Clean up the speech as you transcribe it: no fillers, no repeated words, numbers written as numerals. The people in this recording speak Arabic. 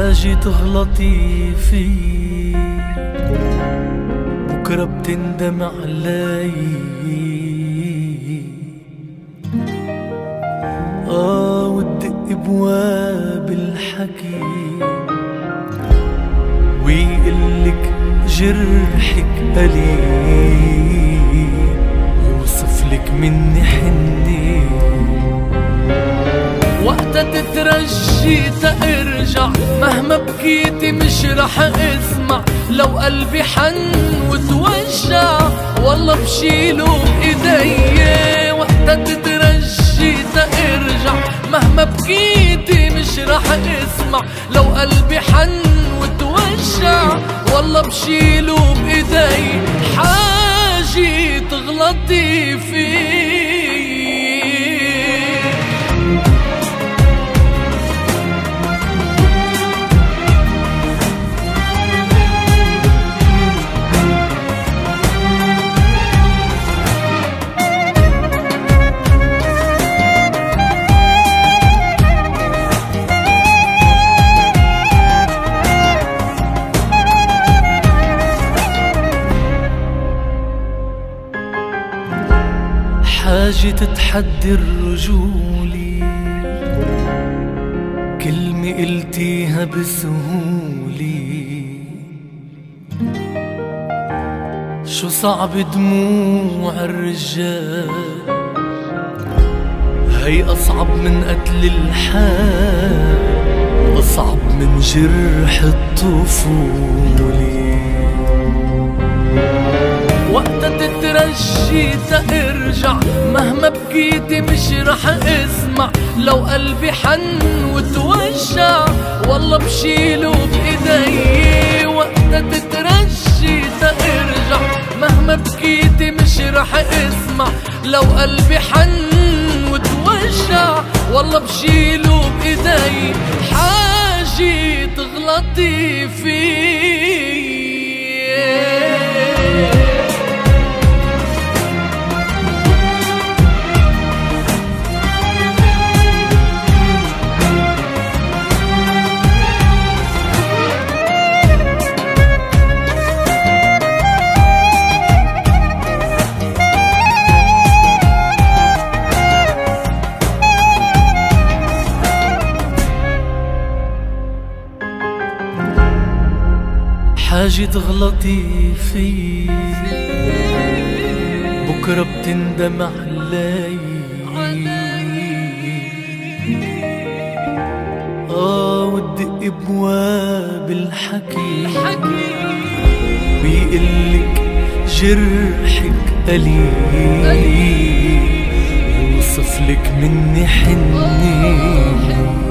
حاجة تغلطي فيه بكرة بتندم علي. وتدق بواب الحكي ويقلك جرحك قليل، يوصفلك مني حني وقتها تترجي ترجع. مهما بكيتي مش رح اسمع، لو قلبي حن وتوجع والله بشيله بايدي. وقتها تترجي ترجع، مهما بكيتي مش رح اسمع، لو قلبي حن وتوجع والله بشيله بايدي. حاجة تغلطي فيه حاجة تتحدي الرجولي، كلمة قلتيها بسهولة. شو صعب دموع الرجال، هي أصعب من قتل الحال، أصعب من جرح الطفولة. وقتها تترجي ترجع، مهما بكيتي مش رح اسمع، لو قلبي حن وتوجع والله بشيله بايدي. وقتها تترجي ترجع، مهما بكيتي مش رح اسمع، لو قلبي حن وتوجع والله بشيله بايدي. حاجة تغلطي فيه حاجة تغلطي فيه بكرة بتندم علي. وتدق بواب الحكي ويقلك جرحك قليل، يوصفلك مني حني